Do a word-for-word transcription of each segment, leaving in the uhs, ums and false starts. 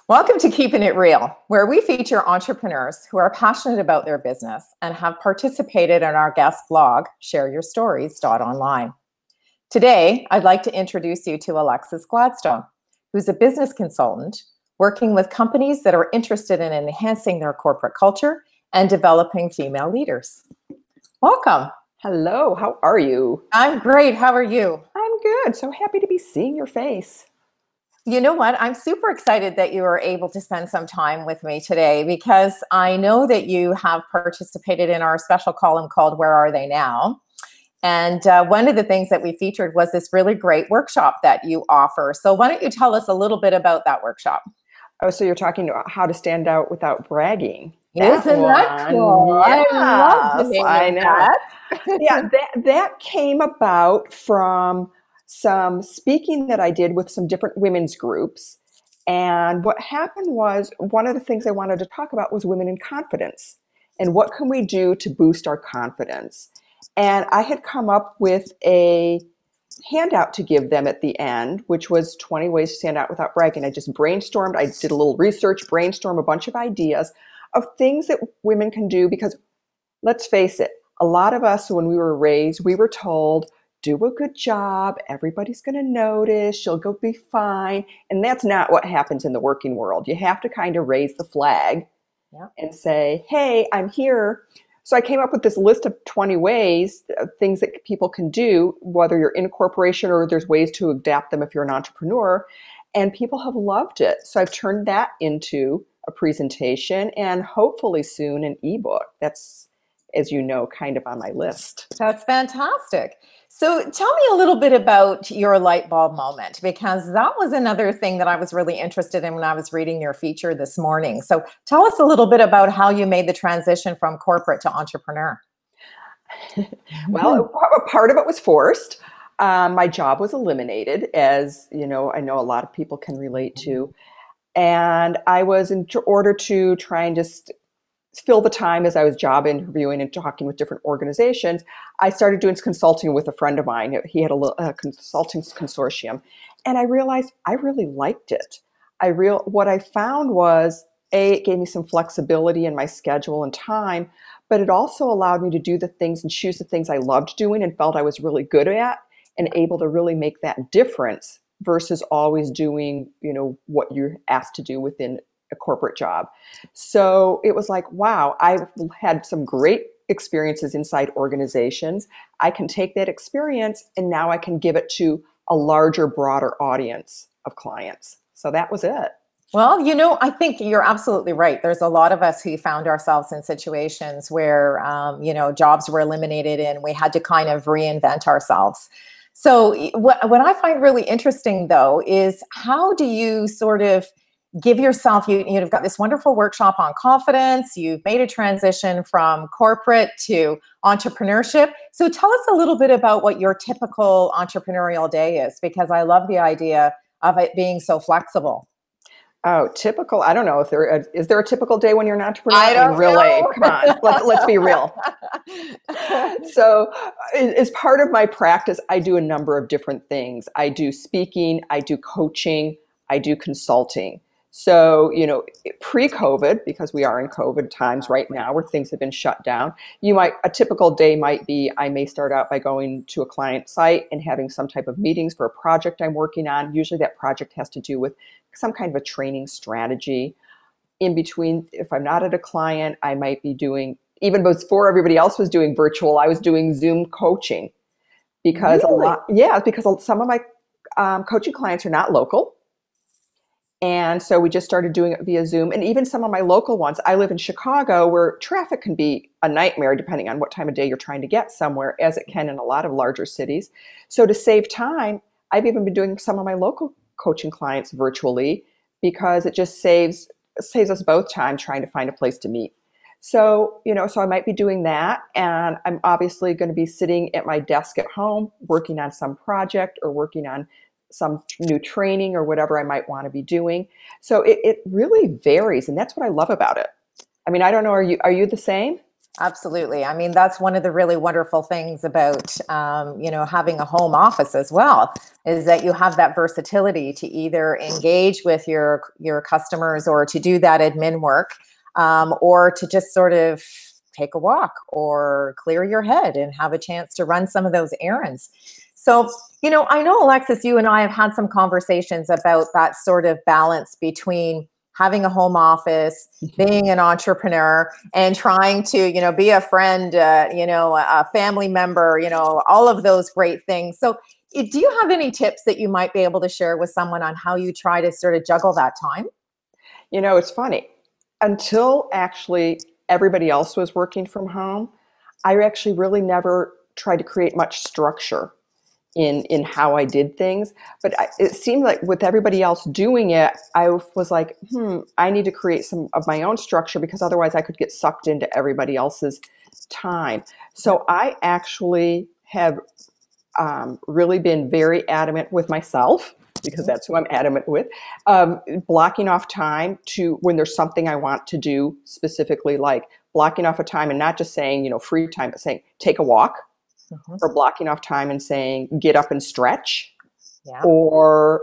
Welcome to Keeping It Real, where we feature entrepreneurs who are passionate about their business and have participated in our guest blog, share your stories dot online. Today, I'd like to introduce you to Alexis Gladstone, who's a business consultant working with companies that are interested in enhancing their corporate culture and developing female leaders. Welcome. Hello, how are you? I'm great. How are you? I'm good. So happy to be seeing your face. You know what? I'm super excited that you were able to spend some time with me today because I know that you have participated in our special column called Where Are They Now? And uh, one of the things that we featured was this really great workshop that you offer. So why don't you tell us a little bit about that workshop? Oh, so you're talking about how to stand out without bragging. That Isn't one. That cool? Yes, I love the name I of know. that. yeah, that, that came about from some speaking that I did with some different women's groups. And what happened was, one of the things I wanted to talk about was women in confidence. And what can we do to boost our confidence? And I had come up with a handout to give them at the end, which was twenty ways to stand out without bragging. I just brainstormed, I did a little research, brainstormed a bunch of ideas of things that women can do, because let's face it, a lot of us, when we were raised, we were told, do a good job, everybody's going to notice, you'll go be fine. And that's not what happens in the working world. You have to kind of raise the flag yeah. and say, hey, I'm here. So I came up with this list of twenty ways, of things that people can do, whether you're in a corporation or there's ways to adapt them if you're an entrepreneur. And people have loved it. So I've turned that into a presentation and hopefully soon an ebook. That's, as you know, kind of on my list. That's fantastic. So tell me a little bit about your light bulb moment, because that was another thing that I was really interested in when I was reading your feature this morning. So tell us a little bit about how you made the transition from corporate to entrepreneur. Well, part of it was forced. Um, my job was eliminated, as you know, I know a lot of people can relate to. And I was in order to try and just fill the time as I was job interviewing and talking with different organizations, I started doing consulting with a friend of mine. He had a, a consulting consortium, and I realized I really liked it. I real what I found was, A, it gave me some flexibility in my schedule and time, but it also allowed me to do the things and choose the things I loved doing and felt I was really good at and able to really make that difference versus always doing, you know, what you're asked to do within a corporate job. So it was like, wow, I've had some great experiences inside organizations. I can take that experience and now I can give it to a larger, broader audience of clients. So that was it. Well, you know, I think you're absolutely right. There's a lot of us who found ourselves in situations where, um, you know, jobs were eliminated and we had to kind of reinvent ourselves. So what, what I find really interesting, though, is how do you sort of give yourself, you, you've got this wonderful workshop on confidence, you've made a transition from corporate to entrepreneurship. So tell us a little bit about what your typical entrepreneurial day is, because I love the idea of it being so flexible. Oh, typical. I don't know if there is, is there a typical day when you're an entrepreneur? I don't really, know. Come on, let's, let's be real. So as part of my practice, I do a number of different things. I do speaking, I do coaching, I do consulting. So, you know, pre-COVID, because we are in COVID times right now where things have been shut down, you might, a typical day might be, I may start out by going to a client site and having some type of meetings for a project I'm working on. Usually that project has to do with some kind of a training strategy. In between, if I'm not at a client, I might be doing, even before everybody else was doing virtual, I was doing Zoom coaching. Because really? a lot, yeah, because some of my um, coaching clients are not local. And so we just started doing it via Zoom. And even some of my local ones, I live in Chicago, where traffic can be a nightmare depending on what time of day you're trying to get somewhere, as it can in a lot of larger cities. So to save time, I've even been doing some of my local coaching clients virtually, because it just saves saves us both time trying to find a place to meet. So, you know, so I might be doing that. And I'm obviously going to be sitting at my desk at home, working on some project or working on some new training or whatever I might want to be doing. So it, it really varies. And that's what I love about it. I mean, I don't know, are you, are you the same? Absolutely. I mean, that's one of the really wonderful things about, um, you know, having a home office as well, is that you have that versatility to either engage with your your customers or to do that admin work, um, or to just sort of take a walk or clear your head and have a chance to run some of those errands. So, you know, I know, Alexis, you and I have had some conversations about that sort of balance between having a home office, being an entrepreneur, and trying to, you know, be a friend, uh, you know, a family member, you know, all of those great things. So, i- do you have any tips that you might be able to share with someone on how you try to sort of juggle that time? You know, it's funny. Until actually everybody else was working from home, I actually really never tried to create much structure in in how I did things. But I, it seemed like with everybody else doing it, I was like, hmm, I need to create some of my own structure because otherwise I could get sucked into everybody else's time. Yeah. So I actually have um, really been very adamant with myself because Mhm. that's who I'm adamant with, um, blocking off time to when there's something I want to do specifically, like blocking off a time and not just saying, you know, free time, but saying take a walk, Mhm. or blocking off time and saying get up and stretch. Yeah. Or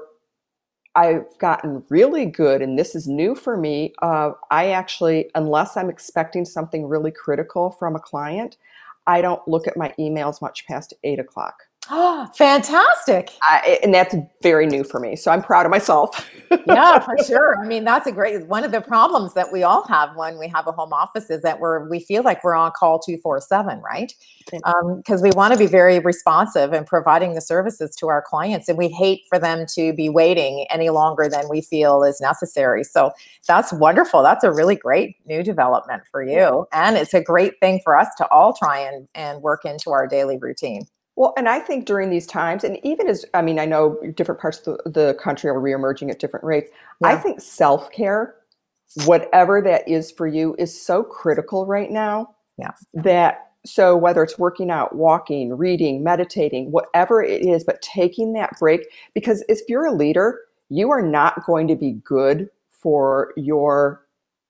I've gotten really good, and this is new for me. Uh, I actually, unless I'm expecting something really critical from a client, I don't look at my emails much past eight o'clock. Oh, fantastic. I, and that's very new for me. So I'm proud of myself. Yeah, for sure. I mean, that's a great one of the problems that we all have when we have a home office is that we're we feel like we're on call two four seven, right? Um, because we want to be very responsive and providing the services to our clients, and we hate for them to be waiting any longer than we feel is necessary. So that's wonderful. That's a really great new development for Yeah. you, and it's a great thing for us to all try and and work into our daily routine. Well, and I think during these times, and even as, I mean, I know different parts of the, the country are reemerging at different rates. I Yeah. think self care, whatever that is for you, is so critical right now Yeah. that, so whether it's working out, walking, reading, meditating, whatever it is, but taking that break, because if you're a leader, you are not going to be good for your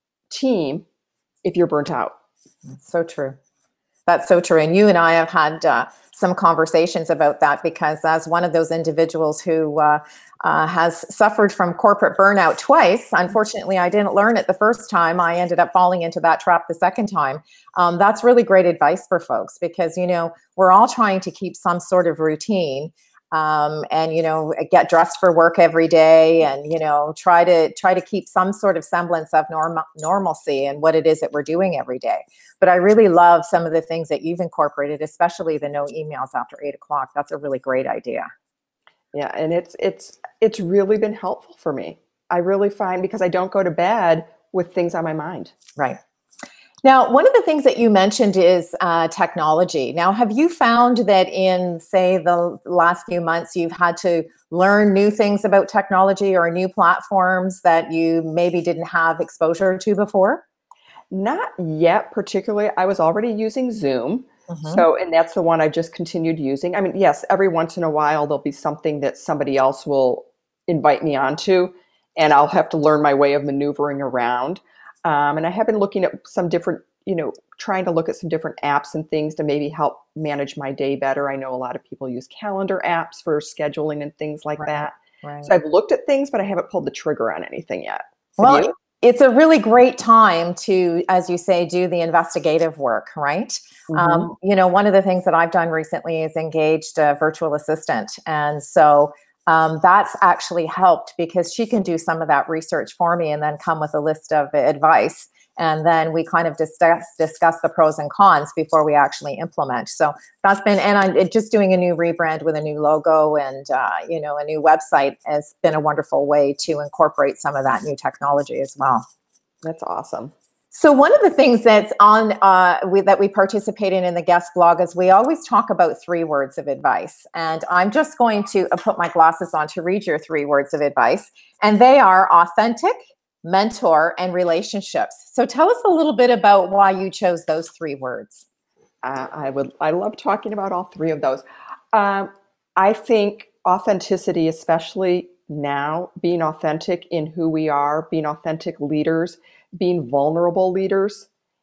team if you're burnt out. So true. That's so true. And you and I have had uh, some conversations about that because, as one of those individuals who uh, uh, has suffered from corporate burnout twice, unfortunately, I didn't learn it the first time. I ended up falling into that trap the second time. Um, that's really great advice for folks because, you know, we're all trying to keep some sort of routine. Um, and you know, get dressed for work every day, and you know, try to try to keep some sort of semblance of norm- normalcy in what it is that we're doing every day. But I really love some of the things that you've incorporated, especially the no emails after eight o'clock. That's a really great idea. Yeah, and it's it's it's really been helpful for me. I really find because I don't go to bed with things on my mind. Right. Now, one of the things that you mentioned is uh, technology. Now, have you found that in, say, the last few months, you've had to learn new things about technology or new platforms that you maybe didn't have exposure to before? Not yet particularly. I was already using Zoom. Hmm. So, and that's the one I just continued using. I mean, yes, every once in a while there'll be something that somebody else will invite me onto, and I'll have to learn my way of maneuvering around. Um, and I have been looking at some different, you know, trying to look at some different apps and things to maybe help manage my day better. I know a lot of people use calendar apps for scheduling and things like Right, that. So right. I've looked at things, but I haven't pulled the trigger on anything yet. Have Well, you? it's a really great time to, as you say, do the investigative work, right? Mm-hmm. Um, you know, one of the things that I've done recently is engaged a virtual assistant. And so um, that's actually helped because she can do some of that research for me and then come with a list of advice. And then we kind of discuss discuss the pros and cons before we actually implement. So that's been, and I'm it- just doing a new rebrand with a new logo and uh, you know, a new website has been a wonderful way to incorporate some of that new technology as well. That's awesome. So one of the things that's on uh, we, that we participate in in the guest blog is we always talk about three words of advice, and I'm just going to uh, put my glasses on to read your three words of advice, and they are authentic, mentor, and relationships. So tell us a little bit about why you chose those three words. Uh, I would. I love talking about all three of those. Um, I think authenticity, especially now, being authentic in who we are, being authentic leaders, being vulnerable leaders,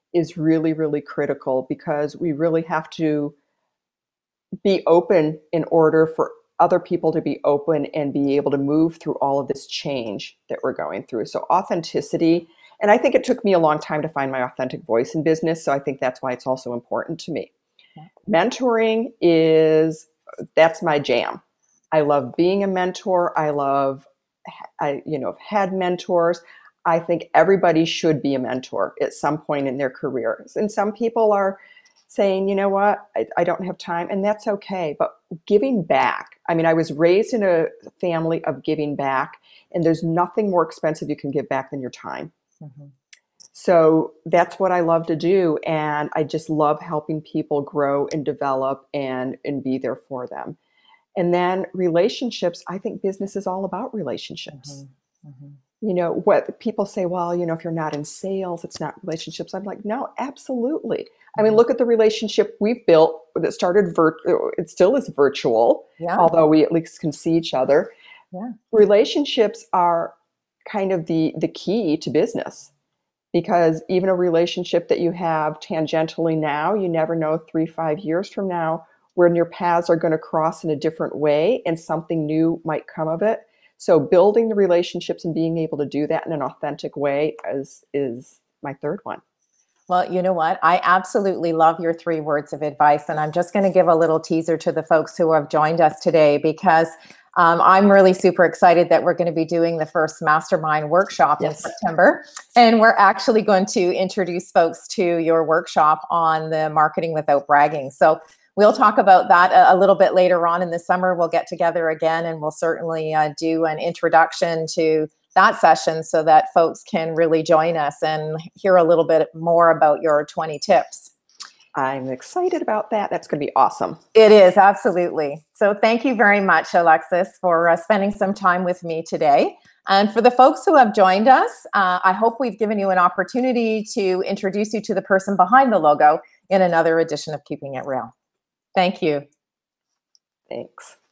is really, really critical, because we really have to be open in order for other people to be open and be able to move through all of this change that we're going through. So authenticity, and I think it took me a long time to find my authentic voice in business. So I think that's why it's also important to me. Yeah. Mentoring is, that's my jam. I love being a mentor. I love, I, you know, had mentors. I think everybody should be a mentor at some point in their careers. And some people are saying, you know what, I, I don't have time, and that's okay. But giving back, I mean, I was raised in a family of giving back, and there's nothing more expensive you can give back than your time. Mm-hmm. So that's what I love to do. And I just love helping people grow and develop and, and be there for them. And then relationships, I think business is all about relationships. Mm-hmm. Mm-hmm. You know, what people say, well, you know, if you're not in sales, it's not relationships. I'm like, no, absolutely. I mean, look at the relationship we've built that started, vir- it still is virtual, yeah. although we at least can see each other. Yeah. Relationships are kind of the, the key to business, because even a relationship that you have tangentially now, you never know three, five years from now when your paths are going to cross in a different way and something new might come of it. So building the relationships and being able to do that in an authentic way is, is my third one. Well, you know what? I absolutely love your three words of advice. And I'm just going to give a little teaser to the folks who have joined us today, because um, I'm really super excited that we're going to be doing the first mastermind workshop yes. in September. And we're actually going to introduce folks to your workshop on the marketing without bragging. So we'll talk about that a, a little bit later on in the summer. We'll get together again, and we'll certainly uh, do an introduction to that session so that folks can really join us and hear a little bit more about your twenty tips. I'm excited about that. That's going to be awesome. It is, absolutely. So thank you very much, Alexis, for uh, spending some time with me today. And for the folks who have joined us, uh, I hope we've given you an opportunity to introduce you to the person behind the logo in another edition of Keeping It Real. Thank you. Thanks.